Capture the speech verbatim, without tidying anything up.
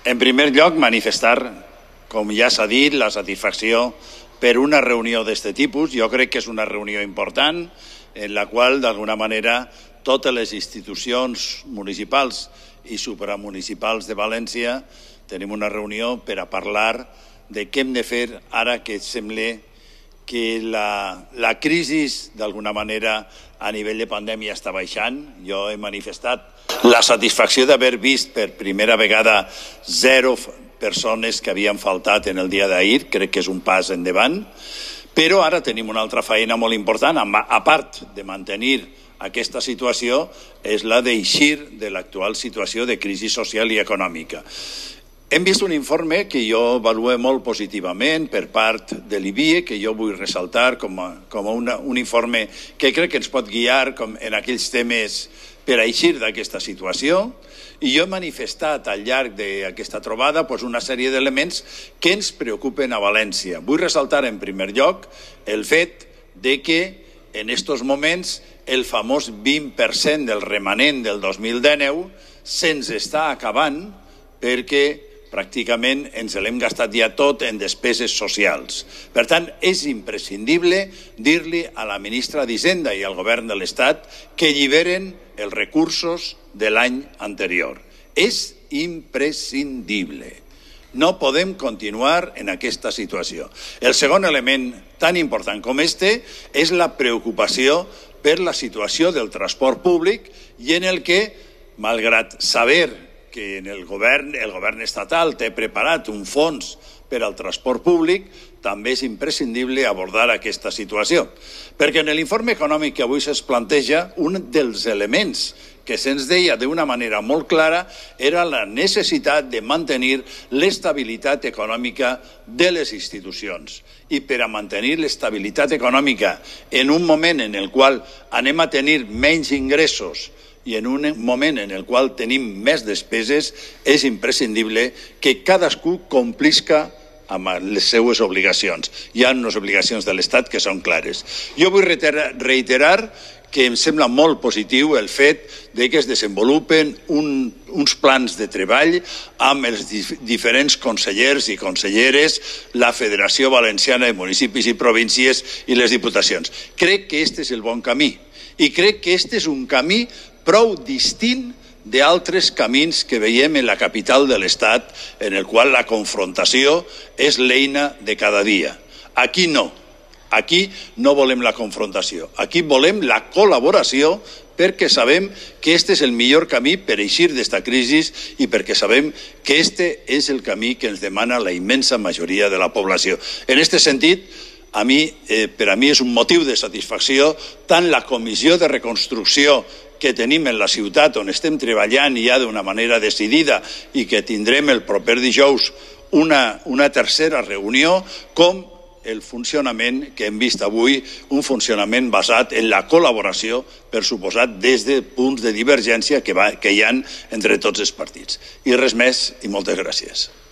En primer lloc, manifestar, com ja s'ha dit, la satisfacció per una reunió d'aquest tipus. Jo crec que és una reunió important en la qual, d'alguna manera, totes les institucions municipals i supramunicipals de València tenim una reunió per a parlar de què hem de fer ara que sembla que la, la crisi, d'alguna manera, a nivell de pandèmia està baixant. Jo he manifestat la satisfacció d'haver vist per primera vegada zero persones que havien faltat en el dia d'ahir. Crec que és un pas endavant. Però ara tenim una altra feina molt important, a part de mantenir aquesta situació, és la d'eixir de l'actual situació de crisi social i econòmica. Hem vist un informe que jo avaluo molt positivament per part de l'I B I E, que jo vull ressaltar com a, com a una, un informe que crec que ens pot guiar com en aquells temes per a eixir d'aquesta situació. I jo he manifestat al llarg d'aquesta trobada doncs, una sèrie d'elements que ens preocupen a València. Vull ressaltar en primer lloc el fet de que en aquests moments el famós vint per cent del remanent del dos mil dinou se'ns està acabant perquè pràcticament ens l'hem gastat ja tot en despeses socials. Per tant, és imprescindible dir-li a la ministra d'Hisenda i al govern de l'Estat que alliberen els recursos de l'any anterior. És imprescindible. No podem continuar en aquesta situació. El segon element tan important com este és la preocupació per la situació del transport públic i en el que, malgrat saber que en el govern, el govern estatal té preparat un fons per al transport públic, també és imprescindible abordar aquesta situació. Perquè en l'informe econòmic que avui se'ns planteja, un dels elements que se'ns deia d'una manera molt clara era la necessitat de mantenir l'estabilitat econòmica de les institucions. I per a mantenir l'estabilitat econòmica en un moment en el qual anem a tenir menys ingressos i en un moment en el qual tenim més despeses, és imprescindible que cadascú complisca amb les seues obligacions. Hi ha unes obligacions de l'Estat que són clares. Jo vull reiterar que em sembla molt positiu el fet de que es desenvolupen un, uns plans de treball amb els dif diferents consellers i conselleres, la Federació Valenciana de Municipis i Províncies i les Diputacions. Crec que aquest és el bon camí i crec que aquest és un camí prou distint d'altres camins que veiem en la capital de l'Estat, en el qual la confrontació és l'eina de cada dia. Aquí no. Aquí no volem la confrontació. Aquí volem la col·laboració perquè sabem que aquest és el millor camí per eixir d'esta crisi i perquè sabem que aquest és el camí que ens demana la immensa majoria de la població. En aquest sentit, a mi, eh, per a mi és un motiu de satisfacció tant la comissió de reconstrucció que tenim en la ciutat on estem treballant ja d'una manera decidida i que tindrem el proper dijous una, una tercera reunió, com el funcionament que hem vist avui, un funcionament basat en la col·laboració, per suposat, des de punts de divergència que, va, que hi ha entre tots els partits. I res més i moltes gràcies.